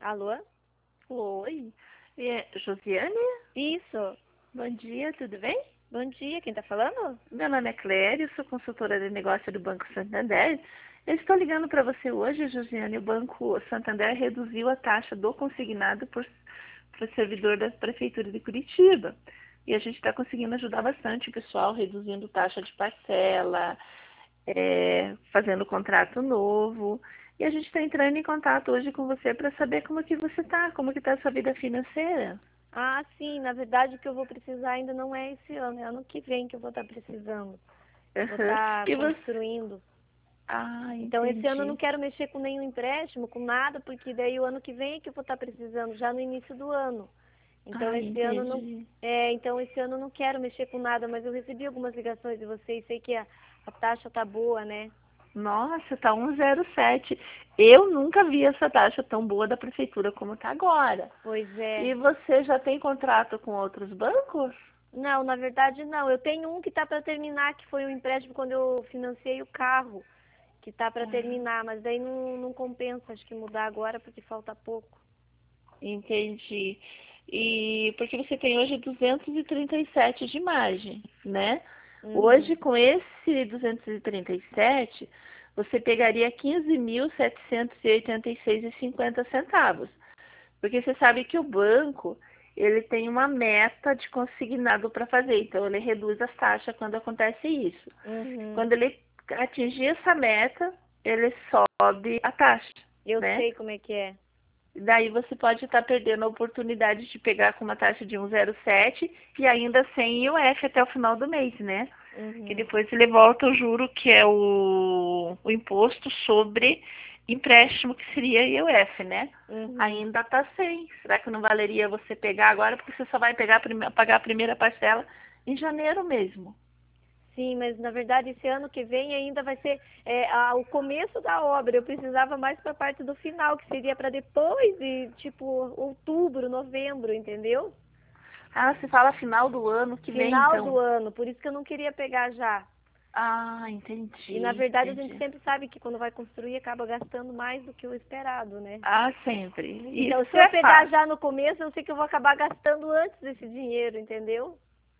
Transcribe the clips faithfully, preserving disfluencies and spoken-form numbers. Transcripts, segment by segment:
Alô? Oi, é Josiane? Isso. Bom dia, tudo bem? Bom dia, quem tá falando? Meu nome é Cléria, eu sou consultora de negócio do Banco Santander. Eu estou ligando para você hoje, Josiane. O Banco Santander reduziu a taxa do consignado por, por servidor da Prefeitura de Curitiba. E a gente está conseguindo ajudar bastante o pessoal, reduzindo taxa de parcela, é, fazendo contrato novo. E a gente está entrando em contato hoje com você para saber como que você está, como que está a sua vida financeira. Ah, sim, na verdade o que eu vou precisar ainda não é esse ano, é ano que vem que eu vou estar precisando. Vou Uhum. estar E você... construindo. Ah, Então esse ano eu não entendi. quero mexer com nenhum empréstimo, com nada, porque daí o ano que vem é que eu vou estar precisando, já no início do ano. Então Ah, esse ano não, entendi. é, então esse ano eu não quero mexer com nada, mas eu recebi algumas ligações de vocês, sei que a, a taxa tá boa, né? Nossa, tá um zero sete. Eu nunca vi essa taxa tão boa da prefeitura como tá agora. Pois é. E você já tem contrato com outros bancos? Não, na verdade não. Eu tenho um que está para terminar, que foi um empréstimo quando eu financiei o carro, que está para Ah, terminar, mas daí não, não compensa, acho que mudar agora porque falta pouco. entendi. E porque você tem hoje duzentos e trinta e sete de margem, né? Hoje, Uhum. com esse duzentos e trinta e sete, você pegaria quinze mil setecentos e oitenta e seis e cinquenta centavos. Porque você sabe que o banco, ele tem uma meta de consignado para fazer, então ele reduz as taxas quando acontece isso. Uhum. Quando ele atingir essa meta, ele sobe a taxa, Eu né? sei como é que é. Daí você pode estar perdendo a oportunidade de pegar com uma taxa de um zero sete e ainda sem I O F até o final do mês, né? Que Uhum. depois ele volta o juro, que é o, o imposto sobre empréstimo, que seria I O F, né? Uhum. Ainda está sem. Será que não valeria você pegar agora? Porque você só vai pegar a prime- pagar a primeira parcela em janeiro mesmo. Sim, mas na verdade esse ano que vem ainda vai ser é, a- o começo da obra. Eu precisava mais para a parte do final, que seria para depois de tipo outubro, novembro, entendeu? Ah, você fala final do ano que vem, Final então. do ano, por isso que eu não queria pegar já. Ah, E na entendi, verdade a gente entendi. sempre sabe que quando vai construir acaba gastando mais do que o esperado, né? Ah, sempre. Então se Isso eu é pegar fácil. já no começo, eu sei que eu vou acabar gastando antes desse dinheiro, entendeu?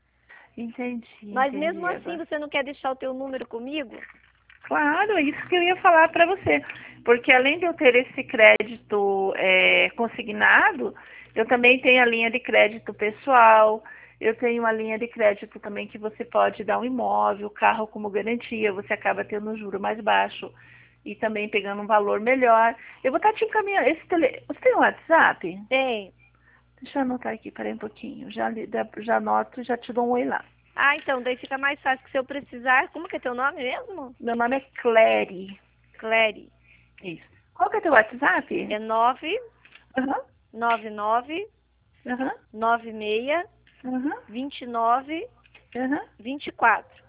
Entendi, Mas mesmo entendi assim, agora. você não quer deixar o teu número comigo? Claro, é isso que eu ia falar para você. Porque além de eu ter esse crédito é, consignado, eu também tenho a linha de crédito pessoal, eu tenho uma linha de crédito também que você pode dar um imóvel, carro como garantia, você acaba tendo um juro mais baixo e também pegando um valor melhor. Eu vou estar te encaminhando. Esse tele... Você tem um WhatsApp? Tem. Deixa eu anotar aqui, peraí um pouquinho. Já, li- já anoto e já te dou um oi lá. Ah, então, daí fica mais fácil que se eu precisar. Como que é teu nome mesmo? Meu nome é Clery. Clary. Isso. Qual que é teu WhatsApp? É nove Aham, nove nove aham, nove seis aham, vinte e nove aham. vinte e quatro.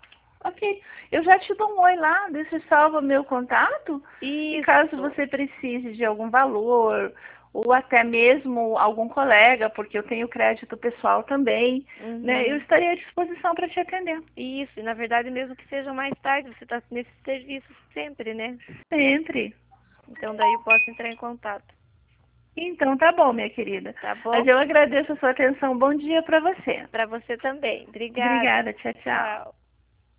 Ok. Eu já te dou um oi lá, daí você salva meu contato. E caso Isso. você precise de algum valor, ou até mesmo algum colega, porque eu tenho crédito pessoal também, né? Eu Uhum. estarei à disposição para te atender. Isso, e na verdade, mesmo que seja mais tarde, você está nesse serviço sempre, né? Sempre. Então daí eu posso entrar em contato. Então tá bom, minha querida. Tá Mas bom? eu agradeço a sua atenção. Bom dia para você. Para você também. Obrigada. Obrigada. Tchau, tchau. Tchau.